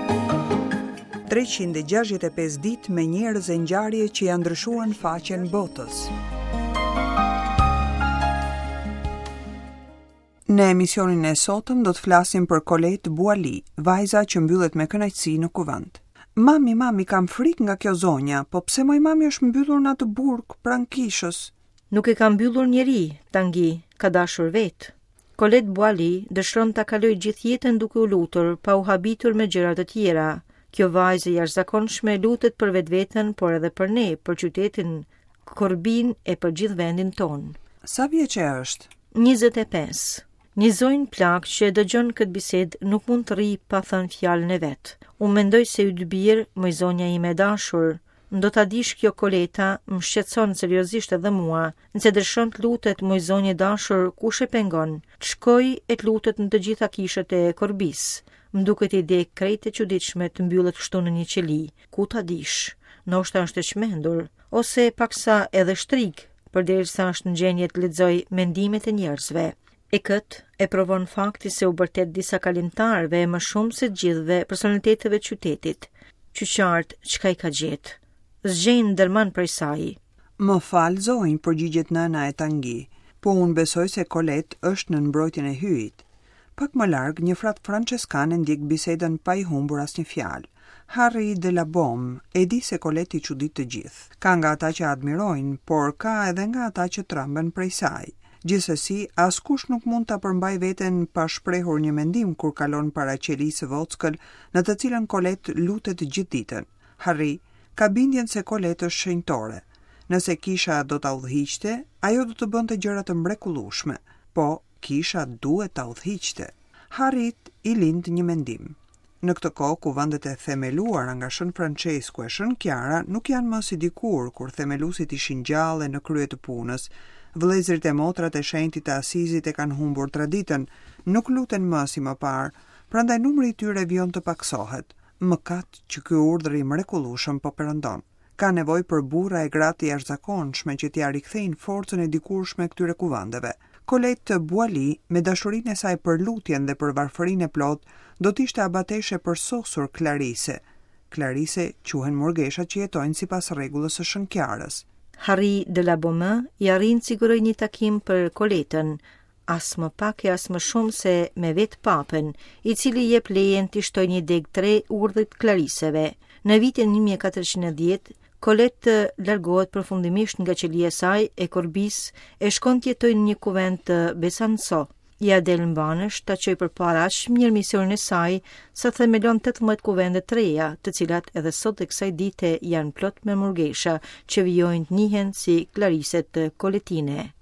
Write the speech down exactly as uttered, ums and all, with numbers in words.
treqind e gjashtëdhjetë e pesë ditë me njerëz e ngjarje që janë ndryshuar faqen botës. Në emisionin e sotëm do të flasim për Kolet Buali, vajza që mbyllet me kënaqësi në kuvend. Mami, mami, kam frikë nga kjo zonja, po pse moj mami është mbyllur në atë burg pranë kishës? Nuk e ka mbyllur njeri, Tangi, ka dashur vetë. Kolet Buali dëshiron ta kalojë gjithë jetën duke u lutur, pa u habitur me gjëra të tjera. Kjo vajzë jashtëzakonshme lutet për vetveten, por edhe për ne, për qytetin Korbin e për gjithë vendin ton. Sa vjeçë është? njëzet e pesë. Një zonjë plak që dëgjon këtë bisedë nuk mund të rri pa thënë fjalën e vet. Unë mendoj se y dy birë, më zonja ime e dashur, ndo ta dish kjo Koleta më shqetëson seriozisht edhe mua, nëse dëshon të lutet më zonjë e dashur kush e pengon, të shkoj e të lutet në të gjitha kishët e Korbis. Më duket ide krejt e çuditshme të mbyllet kështu në një qeli, ku ta dish, ndoshta është e çmendur, ose paksa edhe shtrik, përderisa është në gjendje të lexoj mendimet e njerëzve. E kët e provon fakti se u bërtet disa kalimtarëve e më shumë se gjithëve personaliteteve të qytetit. Qyqart, çka i ka gjetë? Zgjejnë ndërman prej saj. Më fal zonjë, përgjigjet nëna e Tangi, po unë besoj se Kolet është në mbrojtjen e hyjit. Pak më larg, një frat franceskan e ndjek bisedën pa i humbur asnjë fjalë. Harry de la Baume e di se Kolet i çudit të gjithë. Ka nga ata që admirojnë, por ka edhe nga ata që tremben prej saj. Gjithsesi, askush nuk mund ta përmbaj veten pa shprehur një mendim kur kalon para qelisë vockël, në të cilën Kolet lutet gjithë ditën. Harry ka bindjen se Kolet është shenjtore. Nëse kisha do ta udhëhiqte, ajo do të bënte gjëra të mrekullueshme. Po kisha duhet ta udhëhiqte. Harrit i lind një mendim. Në këtë kohë, kuvendet e themeluara nga Shën Francesku e Shën Chiara nuk janë më si dikur, kur themelusit ishin gjallë në krye të punës. Vëllezërit e motrat e shenjtit të Asizit e kanë humbur traditën, nuk luten më si më parë, prandaj numri i tyre vjon të paksohet. Mëkat që ky urdhër i mrekullueshëm po perëndon. Ka nevojë për burra e gratë jashtëzakonshme që t'ia rikthejnë forcën e dikurshme këtyre kuvendeve. Kolet Buali, me dashurinë e saj për lutjen dhe për varfërinë e plot, do t'ishte abateshe për sosur Clarise. Clarise quhen murgeshat që jetojnë sipas rregullës së Shën Chiarës. Harry de la Baume i arrin të siguroj një takim për Koletën, as më pak e as më shumë se me vetë papen, i cili jep lejen të shtoj një deg tre urdhrit Clariseve. Në vitin një mijë e katërqind e dhjetë, Kolet largohet përfundimisht nga qelia e saj e Korbis e shkon të jetojë në një kuvent të Besançon. Ja del mbanesh ta çoj përpara aq mirë misionin e saj, sa themelon tetëmbëdhjetë kuvende të reja, të cilat edhe sot e kësaj dite janë plot me murgesha që vijojnë të njihen si Clariset koletine.